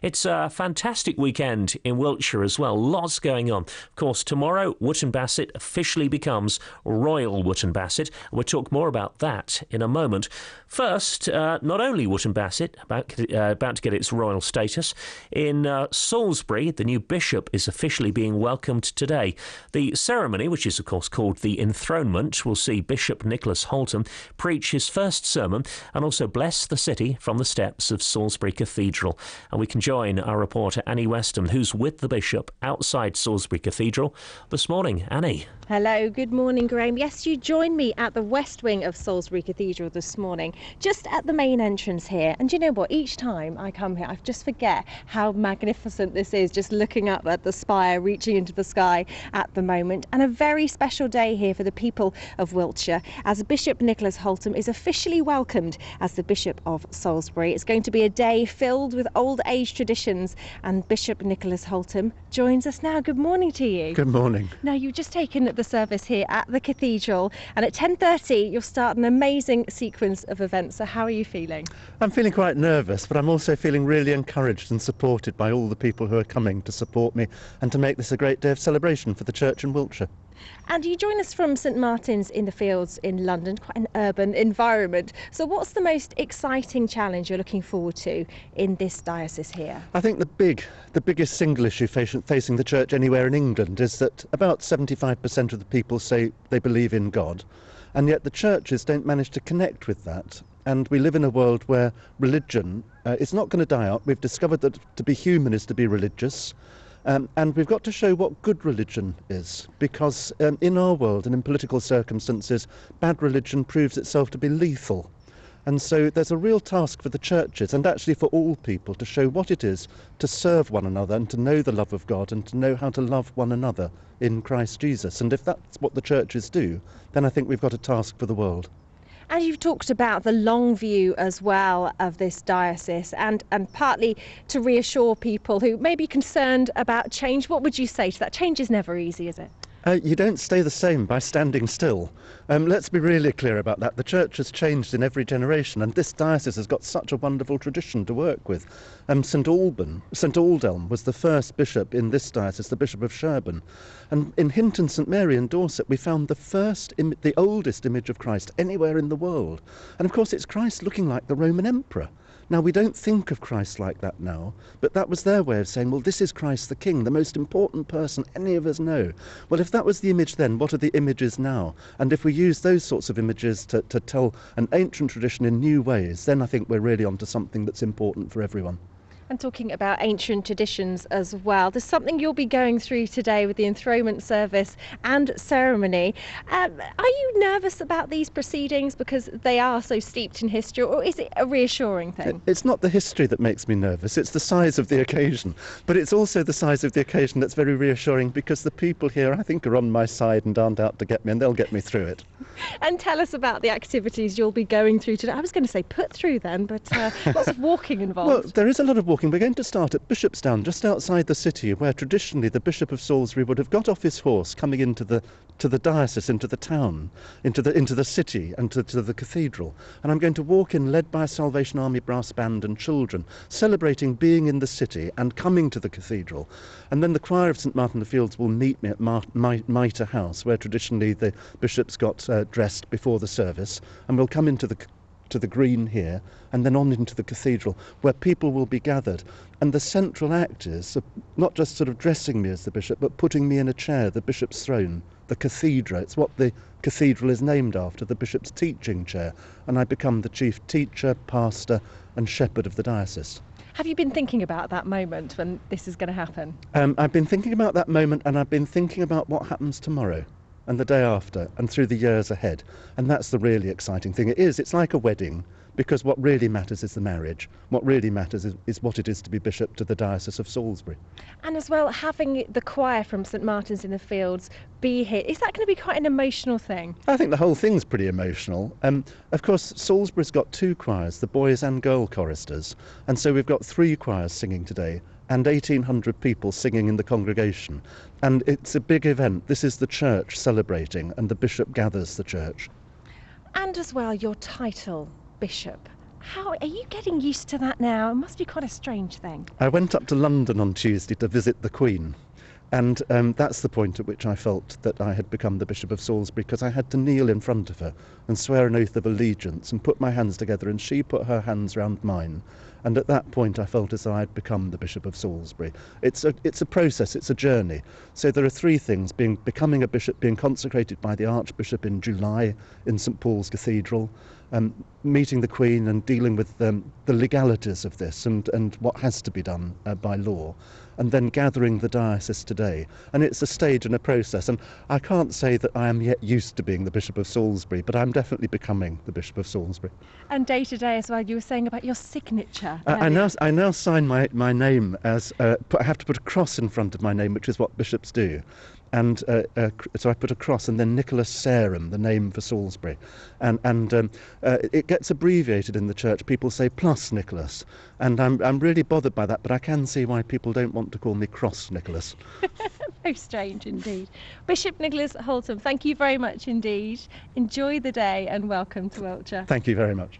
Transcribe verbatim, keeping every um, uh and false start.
It's a fantastic weekend in Wiltshire as well. Lots going on. Of course, tomorrow, Wootton Bassett officially becomes Royal Wootton Bassett. We'll talk more about that in a moment. First, uh, not only Wootton Bassett about, uh, about to get its royal status, in uh, Salisbury, the new bishop is officially being welcomed today. The ceremony, which is of course called the enthronement, will see Bishop Nicholas Holtom preach his first sermon and also bless the city from the steps of Salisbury Cathedral. And we can join our reporter Annie Weston, who's with the bishop outside Salisbury Cathedral this morning. Annie. Hello, good morning, Graham. Yes, you joined me at the west wing of Salisbury Cathedral this morning, just at the main entrance here. And you know what? Each time I come here, I just forget how magnificent this is, just looking up at the spire, reaching into the sky at the moment. And a very special day here for the people of Wiltshire, as Bishop Nicholas Holtom is officially welcomed as the Bishop of Salisbury. It's going to be a day filled with old age traditions, and Bishop Nicholas Holtom joins us now. Good morning to you. Good morning. Now, you've just taken the service here at the cathedral, and at ten thirty you'll start an amazing sequence of events. So how are you feeling? I'm feeling quite nervous, but I'm also feeling really encouraged and supported by all the people who are coming to support me and to make this a great day of celebration for the church in Wiltshire. And you join us from St Martin's in the Fields in London, quite an urban environment. So what's the most exciting challenge you're looking forward to in this diocese here? I think the big, the biggest single issue facing the church anywhere in England is that about seventy-five percent of the people say they believe in God, and yet the churches don't manage to connect with that. And we live in a world where religion uh, is not going to die out. We've discovered that to be human is to be religious. Um, and we've got to show what good religion is, because um, in our world and in political circumstances, bad religion proves itself to be lethal. And so there's a real task for the churches, and actually for all people, to show what it is to serve one another and to know the love of God and to know how to love one another in Christ Jesus. And if that's what the churches do, then I think we've got a task for the world. And you've talked about the long view as well of this diocese, and, and partly to reassure people who may be concerned about change. What would you say to that? Change is never easy, is it? Uh, you don't stay the same by standing still. Um, let's be really clear about that. The church has changed in every generation, and this diocese has got such a wonderful tradition to work with. Um, St Alban, St Aldhelm was the first bishop in this diocese, the Bishop of Sherborne. And in Hinton St Mary in Dorset, we found the first, Im- the oldest image of Christ anywhere in the world. And of course, it's Christ looking like the Roman emperor. Now, we don't think of Christ like that now, but that was their way of saying, well, this is Christ the King, the most important person any of us know. Well, if that was the image then, what are the images now? And if we use those sorts of images to, to tell an ancient tradition in new ways, then I think we're really onto something that's important for everyone. And talking about ancient traditions as well, there's something you'll be going through today with the enthronement service and ceremony. Um, are you nervous about these proceedings because they are so steeped in history, or is it a reassuring thing? It's not the history that makes me nervous, it's the size of the occasion. But it's also the size of the occasion that's very reassuring, because the people here, I think, are on my side and aren't out to get me, and they'll get me through it. And tell us about the activities you'll be going through today. I was going to say put through then, but uh, lots of walking involved. Well, there is a lot of walking. We're going to start at Bishopstown, just outside the city, where traditionally the Bishop of Salisbury would have got off his horse coming into the to the diocese, into the town, into the into the city, and to, to the cathedral. And I'm going to walk in, led by a Salvation Army brass band and children, celebrating being in the city and coming to the cathedral. And then the choir of St Martin the Fields will meet me at Mar- Mi- Mitre House, where traditionally the bishops got uh, dressed before the service, and we'll come into the to the green here, and then on into the cathedral, where people will be gathered. And the central act is not just sort of dressing me as the bishop, but putting me in a chair, the bishop's throne, the cathedra. It's what the cathedral is named after, the bishop's teaching chair. And I become the chief teacher, pastor and shepherd of the diocese. Have you been thinking about that moment when this is going to happen? Um, I've been thinking about that moment, and I've been thinking about what happens tomorrow and the day after and through the years ahead. And that's the really exciting thing. It is, it's like a wedding, because what really matters is the marriage. What really matters is, is what it is to be bishop to the Diocese of Salisbury. And as well, having the choir from St Martin's in the Fields be here, is that going to be quite an emotional thing? I think the whole thing's pretty emotional. Um, of course, Salisbury's got two choirs, the boys and girl choristers, and so we've got three choirs singing today, and eighteen hundred people singing in the congregation. And it's a big event. This is the church celebrating, and the bishop gathers the church. And as well, your title, Bishop. How are you getting used to that now? It must be quite a strange thing. I went up to London on Tuesday to visit the Queen. And um, that's the point at which I felt that I had become the Bishop of Salisbury, because I had to kneel in front of her and swear an oath of allegiance and put my hands together, and she put her hands round mine. And at that point I felt as though I'd become the Bishop of Salisbury. It's a, it's a process, it's a journey. So there are three things: being, becoming a bishop, being consecrated by the Archbishop in July in St Paul's Cathedral, um, meeting the Queen and dealing with um, the legalities of this and, and what has to be done uh, by law, and then gathering the diocese today. And it's a stage and a process, and I can't say that I am yet used to being the Bishop of Salisbury, but I'm definitely becoming the Bishop of Salisbury. And day to day as well, you were saying about your signature. Uh, I now I now sign my, my name as, uh, put, I have to put a cross in front of my name, which is what bishops do. And uh, uh, so I put a cross and then Nicholas Sarum, the name for Salisbury. And, and um, uh, it gets abbreviated in the church. People say plus Nicholas. And I'm, I'm really bothered by that, but I can see why people don't want to call me Cross Nicholas. Very strange indeed. Bishop Nicholas Holtom, thank you very much indeed. Enjoy the day and welcome to Wiltshire. Thank you very much.